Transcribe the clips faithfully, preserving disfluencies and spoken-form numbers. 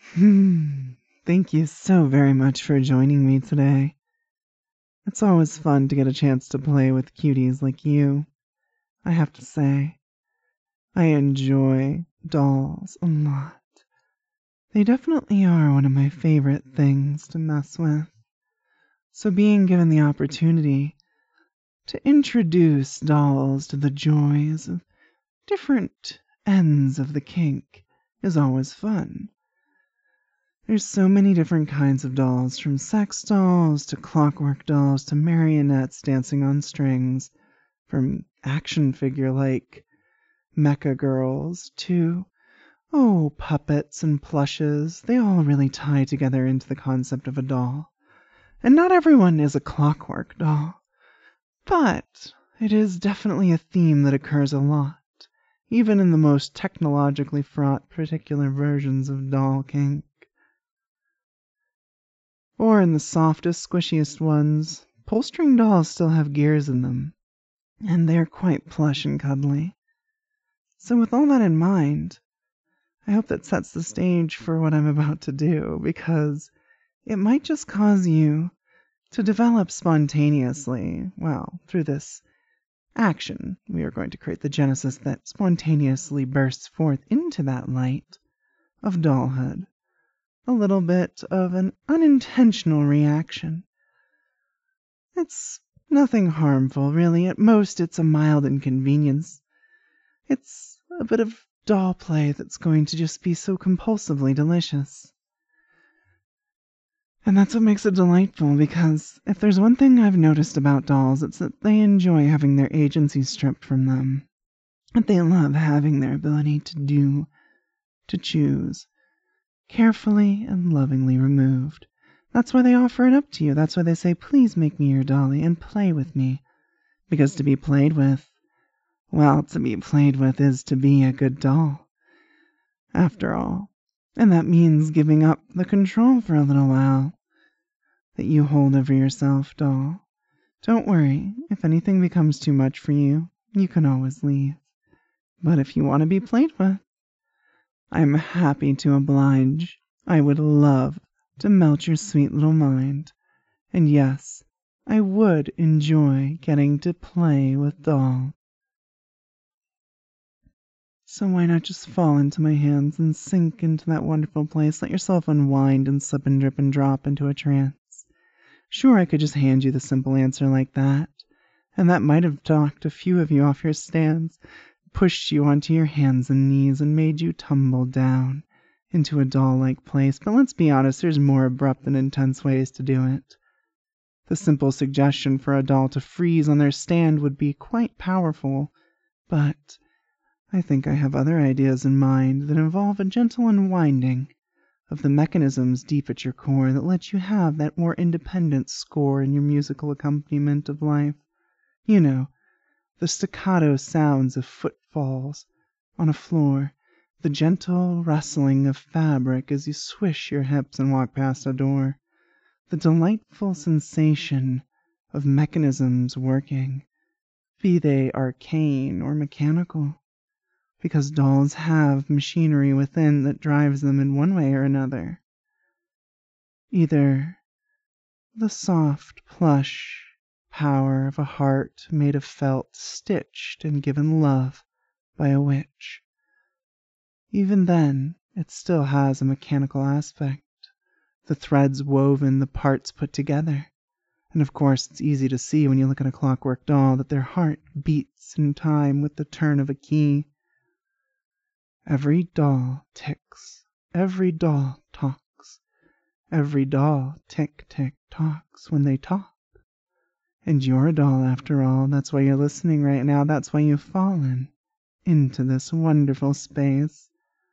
Hmm. Thank you so very much for joining me today. It's always fun to get a chance to play with cuties like you. I have to say, I enjoy dolls a lot. They definitely are one of my favorite things to mess with. So being given the opportunity to introduce dolls to the joys of different ends of the kink is always fun. There's so many different kinds of dolls, from sex dolls to clockwork dolls to marionettes dancing on strings, from action figure like mecha girls to, oh, puppets and plushes. They all really tie together into the concept of a doll. And not everyone is a clockwork doll, but it is definitely a theme that occurs a lot, even in the most technologically fraught particular versions of doll kink. Or in the softest, squishiest ones, pull-string dolls still have gears in them, and they're quite plush and cuddly. So with all that in mind, I hope that sets the stage for what I'm about to do, because it might just cause you to develop spontaneously, well, through this action. We are going to create the genesis that spontaneously bursts forth into that light of dollhood. A little bit of an unintentional reaction. It's nothing harmful, really. At most, it's a mild inconvenience. It's a bit of doll play that's going to just be so compulsively delicious. And that's what makes it delightful, because if there's one thing I've noticed about dolls, it's that they enjoy having their agency stripped from them. That they love having their ability to do, to choose, carefully and lovingly removed. That's why they offer it up to you. That's why they say, please make me your dolly and play with me. Because to be played with, well, to be played with is to be a good doll, after all. And that means giving up the control for a little while that you hold over yourself, doll. Don't worry, if anything becomes too much for you, you can always leave. But if you want to be played with, I'm happy to oblige. I would love to melt your sweet little mind. And yes, I would enjoy getting to play with dolls. So why not just fall into my hands and sink into that wonderful place? Let yourself unwind and slip and drip and drop into a trance. Sure, I could just hand you the simple answer like that, and that might have knocked a few of you off your stands, pushed you onto your hands and knees, and made you tumble down into a doll-like place. But let's be honest, there's more abrupt and intense ways to do it. The simple suggestion for a doll to freeze on their stand would be quite powerful, but I think I have other ideas in mind that involve a gentle unwinding of the mechanisms deep at your core that let you have that more independent score in your musical accompaniment of life. You know, the staccato sounds of footfalls on a floor, the gentle rustling of fabric as you swish your hips and walk past a door, the delightful sensation of mechanisms working, be they arcane or mechanical, because dolls have machinery within that drives them in one way or another. Either the soft, plush power of a heart made of felt, stitched and given love by a witch. Even then, it still has a mechanical aspect. The threads woven, the parts put together. And of course, it's easy to see when you look at a clockwork doll that their heart beats in time with the turn of a key. Every doll ticks. Every doll talks. Every doll tick-tick talks when they talk. And you're a doll after all. That's why you're listening right now. That's why you've fallen into this wonderful space.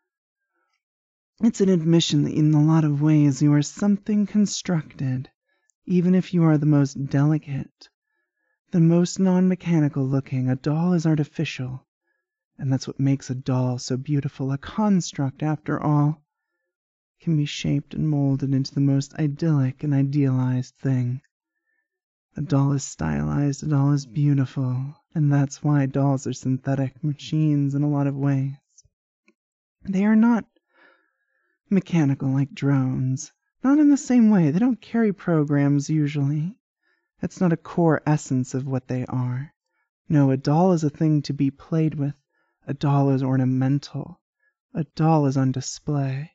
It's an admission that in a lot of ways you are something constructed, even if you are the most delicate, the most non-mechanical looking. A doll is artificial. And that's what makes a doll so beautiful. A construct, after all, can be shaped and molded into the most idyllic and idealized thing. A doll is stylized, a doll is beautiful, and that's why dolls are synthetic machines in a lot of ways. They are not mechanical like drones. Not in the same way. They don't carry programs usually. It's not a core essence of what they are. No, a doll is a thing to be played with. A doll is ornamental. A doll is on display.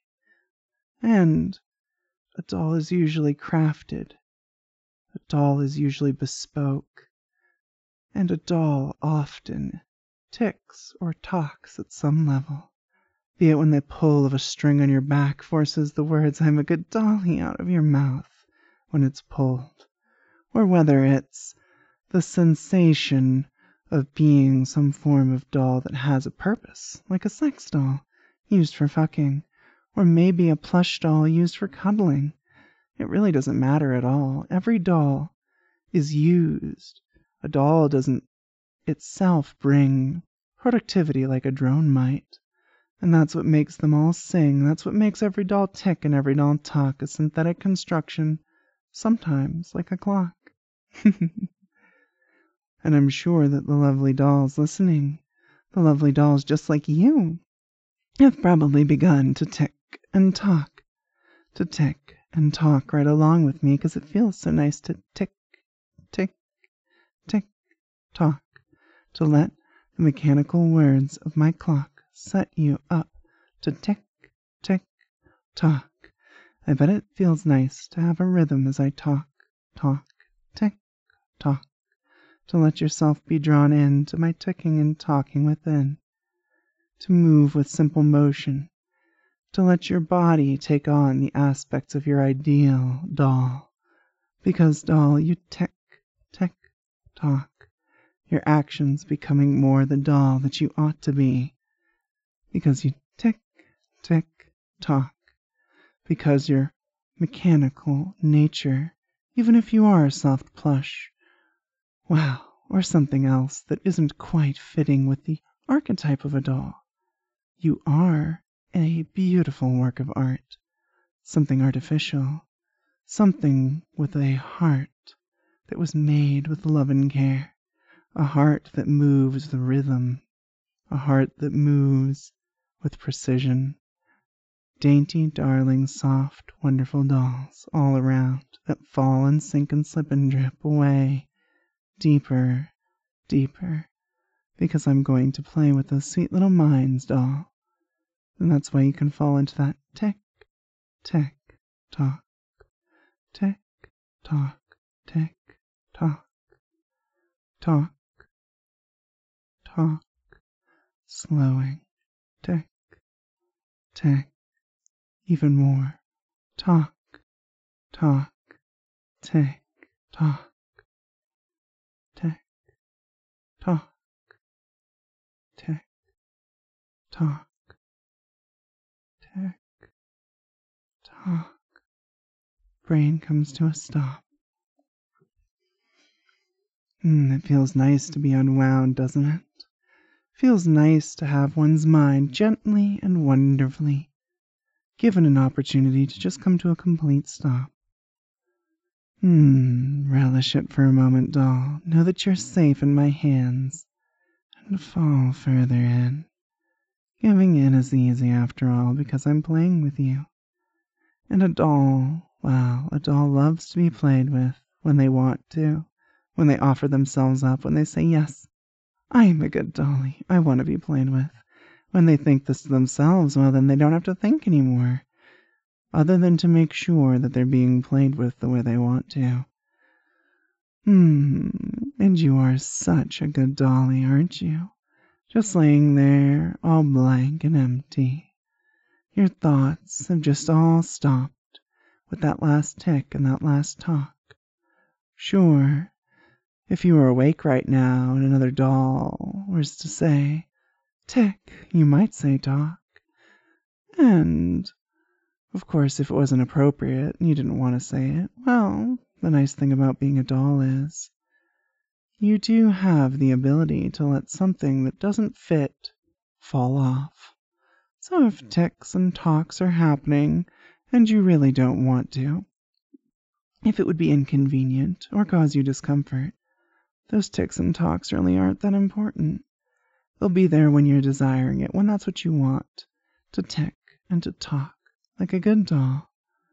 And a doll is usually crafted. A doll is usually bespoke. And a doll often ticks or talks at some level. Be it when the pull of a string on your back forces the words "I'm a good dolly" out of your mouth when it's pulled, or whether it's the sensation of being some form of doll that has a purpose, like a sex doll used for fucking, or maybe a plush doll used for cuddling. It really doesn't matter at all. Every doll is used. A doll doesn't itself bring productivity like a drone might. And that's what makes them all sing. That's what makes every doll tick and every doll talk. A synthetic construction, sometimes like a clock. And I'm sure that the lovely dolls listening, the lovely dolls just like you, have probably begun to tick and talk. To tick and talk right along with me, because it feels so nice to tick, tick, tick, talk. To let the mechanical words of my clock set you up to tick, tick, talk. I bet it feels nice to have a rhythm as I talk, talk, tick, talk. To let yourself be drawn in to my ticking and talking within. To move with simple motion. To let your body take on the aspects of your ideal doll. Because, doll, you tick, tick, talk. Your actions becoming more the doll that you ought to be. Because you tick, tick, talk. Because your mechanical nature, even if you are a soft plush, wow, or something else that isn't quite fitting with the archetype of a doll, you are a beautiful work of art, something artificial, something with a heart that was made with love and care, a heart that moves the rhythm, a heart that moves with precision. Dainty, darling, soft, wonderful dolls all around that fall and sink and slip and drip away, deeper, deeper, because I'm going to play with those sweet little minds, doll. And that's why you can fall into that tick, tick, tock, tick, tock, tick, tock, talk, talk, slowing, tick, tick, even more, talk, talk, tick, tock, tick, tock, tick, tock, tick, tock. Brain comes to a stop. Mm, it feels nice to be unwound, doesn't it? Feels nice to have one's mind gently and wonderfully given an opportunity to just come to a complete stop. Hmm, relish it for a moment, doll. Know that you're safe in my hands. And fall further in. Giving in is easy after all, because I'm playing with you. And a doll, well, a doll loves to be played with when they want to, when they offer themselves up, when they say, yes, I am a good dolly, I want to be played with. When they think this to themselves, well, then they don't have to think anymore, other than to make sure that they're being played with the way they want to. Hmm, and you are such a good dolly, aren't you? Just laying there, all blank and empty. Your thoughts have just all stopped with that last tick and that last talk. Sure, if you were awake right now and another doll was to say, tick, you might say talk. And, of course, if it wasn't appropriate and you didn't want to say it, well, the nice thing about being a doll is you do have the ability to let something that doesn't fit fall off. So if ticks and talks are happening and you really don't want to, if it would be inconvenient or cause you discomfort, those ticks and talks really aren't that important. They'll be there when you're desiring it, when that's what you want, to tick and to talk like a good doll.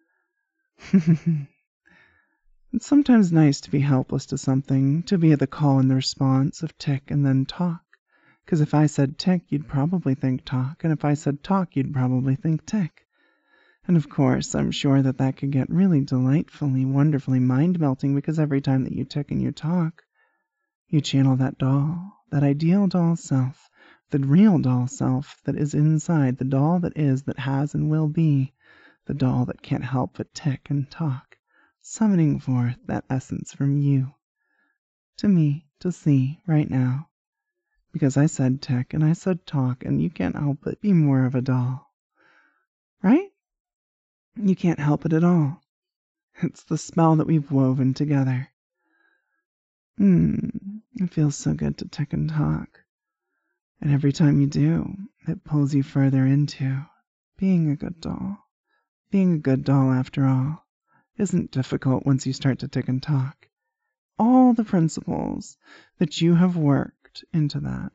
It's sometimes nice to be helpless to something, to be the call and the response of tick and then talk. Because if I said tick, you'd probably think talk, and if I said talk, you'd probably think tick. And of course, I'm sure that that could get really delightfully, wonderfully mind-melting, because every time that you tick and you talk, you channel that doll, that ideal doll self, the real doll self that is inside, the doll that is, that has and will be, the doll that can't help but tick and talk, summoning forth that essence from you to me to see right now. Because I said tick and I said talk, and you can't help but be more of a doll. Right? You can't help it at all. It's the spell that we've woven together. Hmm, it feels so good to tick and talk. And every time you do, it pulls you further into being a good doll. Being a good doll, after all, isn't difficult once you start to tick and talk. All the principles that you have worked into that,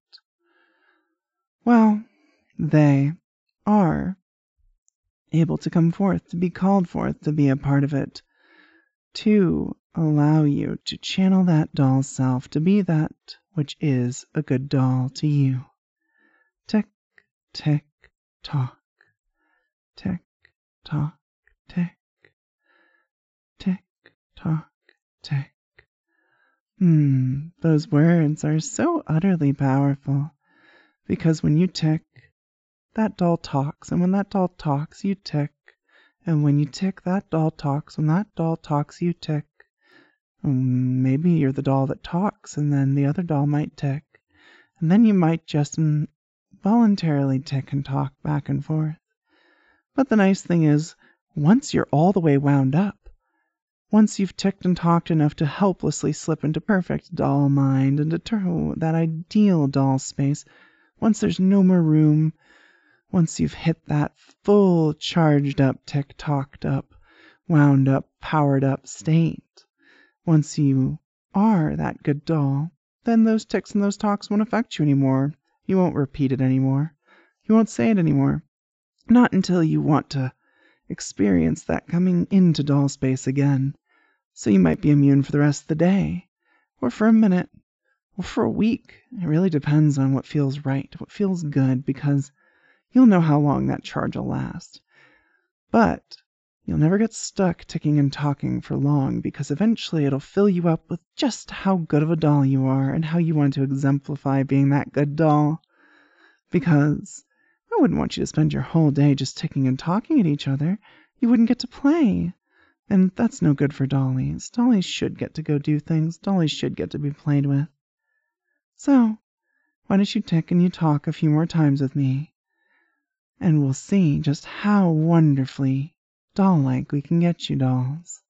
well, they are able to come forth, to be called forth, to be a part of it, to allow you to channel that doll self, to be that which is a good doll to you. Tick, tick, tock. Tick, tock, tick. Tick, tock, tick. Hmm, those words are so utterly powerful, because when you tick, that doll talks, and when that doll talks, you tick, and when you tick, that doll talks, when that doll talks, you tick. Um, maybe you're the doll that talks, and then the other doll might tick, and then you might just involuntarily tick and talk back and forth. But the nice thing is, once you're all the way wound up, once you've ticked and talked enough to helplessly slip into perfect doll mind, into ter- that ideal doll space, once there's no more room, once you've hit that full charged up, tick-tocked up, wound up, powered up state, once you are that good doll, then those ticks and those talks won't affect you anymore. You won't repeat it anymore. You won't say it anymore. Not until you want to experience that coming into doll space again. So you might be immune for the rest of the day, or for a minute, or for a week. It really depends on what feels right, what feels good, because you'll know how long that charge will last. But you'll never get stuck ticking and talking for long, because eventually it'll fill you up with just how good of a doll you are and how you want to exemplify being that good doll. Because I wouldn't want you to spend your whole day just ticking and talking at each other. You wouldn't get to play. And that's no good for dollies. Dollies should get to go do things. Dollies should get to be played with. So, why don't you tick and you talk a few more times with me, and we'll see just how wonderfully doll-like we can get you, dolls.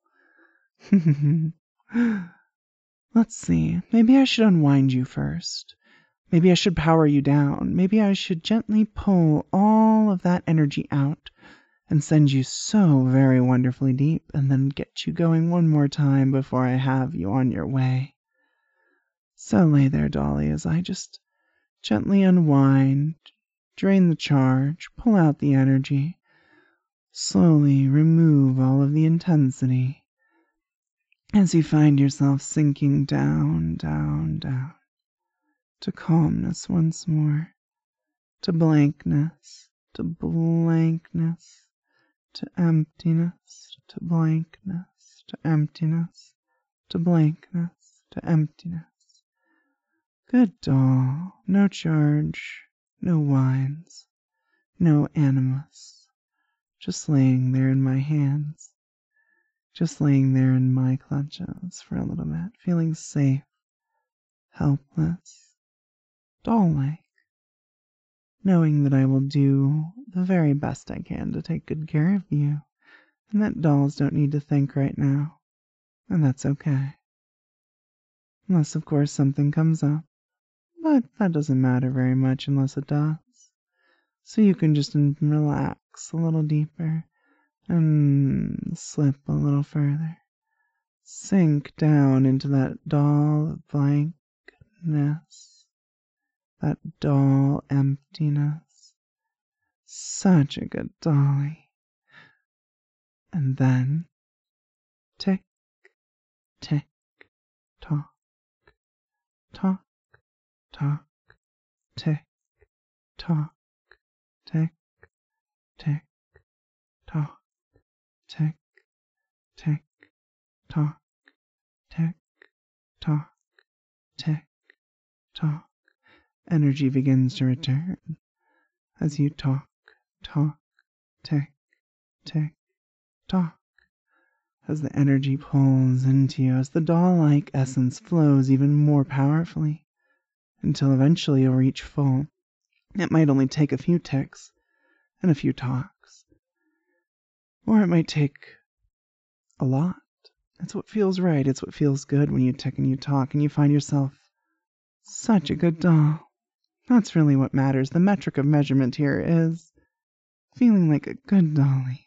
Let's see. Maybe I should unwind you first. Maybe I should power you down. Maybe I should gently pull all of that energy out and send you so very wonderfully deep, and then get you going one more time before I have you on your way. So lay there, dolly, as I just gently unwind, drain the charge, pull out the energy, slowly remove all of the intensity, as you find yourself sinking down, down, down, to calmness once more, to blankness, to blankness, to emptiness, to blankness, to emptiness, to blankness, to emptiness. Good doll, no charge, no whines, no animus, just laying there in my hands, just laying there in my clutches for a little bit, feeling safe, helpless, doll-like, knowing that I will do the very best I can to take good care of you, and that dolls don't need to think right now, and that's okay. Unless, of course, something comes up, but that doesn't matter very much unless it does. So you can just relax a little deeper and slip a little further. Sink down into that dull blankness, that dull emptiness. Such a good dolly. And then tick, tick, tock, tock, tock, tick, tock, tick, tick, tock, tick, tick, tock, tick, tock, tick, tock. Energy begins to return as you talk, talk, tick, tick, tock. As the energy pulls into you, as the doll-like essence flows even more powerfully, until eventually you'll reach full. It might only take a few ticks and a few talks, or it might take a lot. It's what feels right. It's what feels good when you tick and you talk and you find yourself such a good doll. That's really what matters. The metric of measurement here is feeling like a good dolly.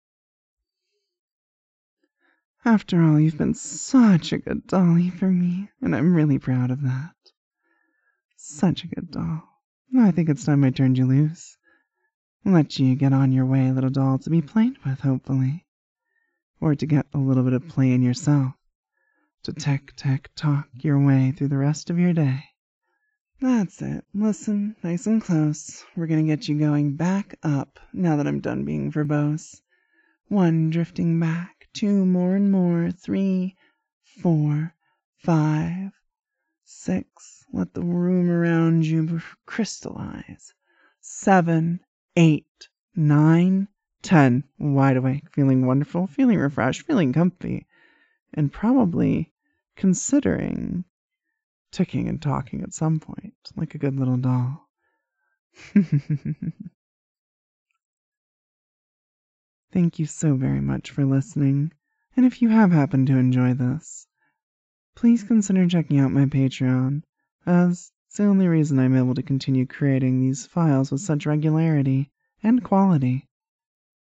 After all, you've been such a good dolly for me, and I'm really proud of that. Such a good doll. I think it's time I turned you loose. Let you get on your way, little doll, to be played with, hopefully. Or to get a little bit of play in yourself. To tick, tick, tock your way through the rest of your day. That's it. Listen, nice and close. We're gonna get you going back up, now that I'm done being verbose. One, drifting back. Two, more and more. Three, four, five, six. Let the room around you crystallize. Seven, eight, nine, ten. Wide awake, feeling wonderful, feeling refreshed, feeling comfy, and probably considering ticking and talking at some point, like a good little doll. Thank you so very much for listening, and if you have happened to enjoy this, please consider checking out my Patreon, as it's the only reason I'm able to continue creating these files with such regularity and quality.